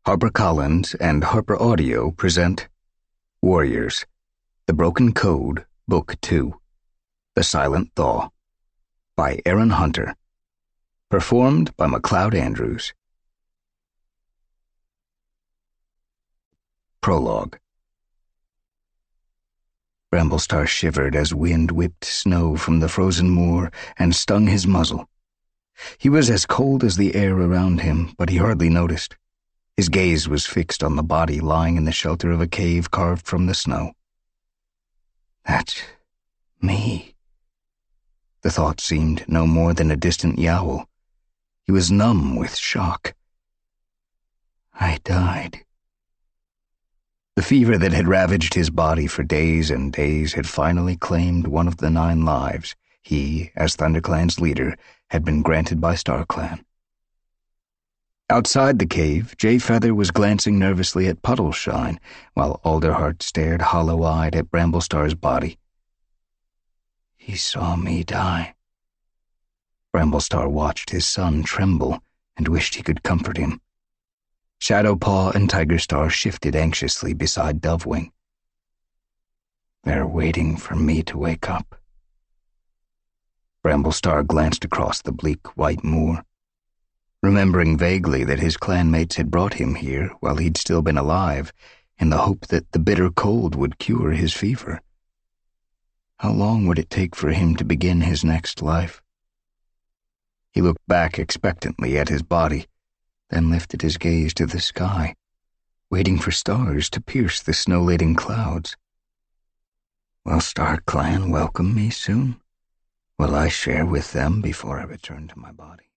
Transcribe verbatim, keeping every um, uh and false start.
HarperCollins and Harper Audio present Warriors, The Broken Code, Book two, The Silent Thaw, by Aaron Hunter. Performed by MacLeod Andrews. Prologue. Bramblestar shivered as wind whipped snow from the frozen moor and stung his muzzle. He was as cold as the air around him, but he hardly noticed. His gaze was fixed on the body lying in the shelter of a cave carved from the snow. That's me. The thought seemed no more than a distant yowl. He was numb with shock. I died. The fever that had ravaged his body for days and days had finally claimed one of the nine lives he, as ThunderClan's leader, had been granted by StarClan. Outside the cave, Jay Feather was glancing nervously at Puddleshine, while Alderheart stared hollow-eyed at Bramblestar's body. He saw me die. Bramblestar watched his son tremble and wished he could comfort him. Shadowpaw and Tigerstar shifted anxiously beside Dovewing. They're waiting for me to wake up. Bramblestar glanced across the bleak white moor. Remembering vaguely that his clanmates had brought him here while he'd still been alive, in the hope that the bitter cold would cure his fever. How long would it take for him to begin his next life? He looked back expectantly at his body, then lifted his gaze to the sky, waiting for stars to pierce the snow-laden clouds. Will StarClan welcome me soon? Will I share with them before I return to my body?